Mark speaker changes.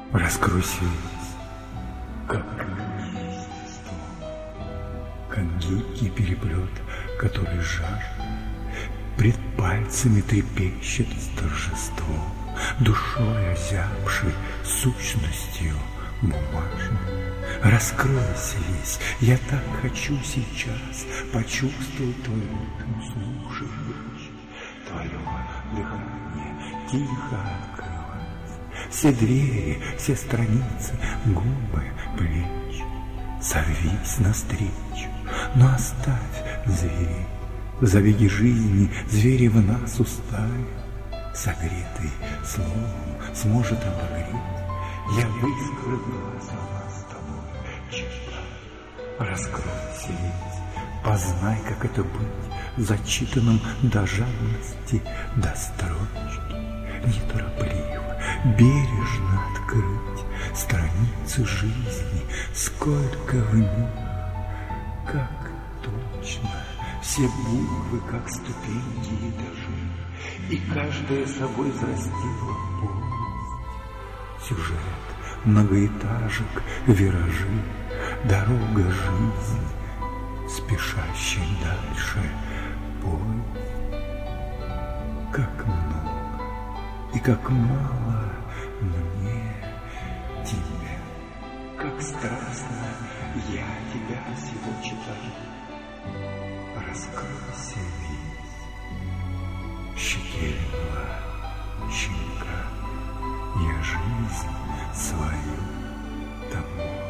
Speaker 1: Раскройся весь, как естество, как гибкий переплет, который жар. Пред пальцами трепещет с торжеством, душой озябшей, сущностью бумажной. Раскройся весь, я так хочу сейчас почувствовать твой ритм, слушать речь, твое дыхание тихо открывать. Все двери, все страницы, губы, плечи. Сорвись навстречу, но оставь зверей. Забеги жизни, звери в нас устали, согретый словом сможет обогреть. Я выскрыл глаза с тобой, читаю. Раскройся весь, познай, как это быть, зачитанным до жадности, до строчки. Неторопливо, бережно открыть страницы жизни, сколько в них, как точно. Все буквы, как ступеньки и этажи, и каждая собой взрастила повесть. Сюжет многоэтажек, виражи, дорога жизни, спешащей дальше поезд. Как много и как мало мне тебя, как страстно я тебя всего читаю. Раскройся весь, щекельного щенка, я жизнь свою тому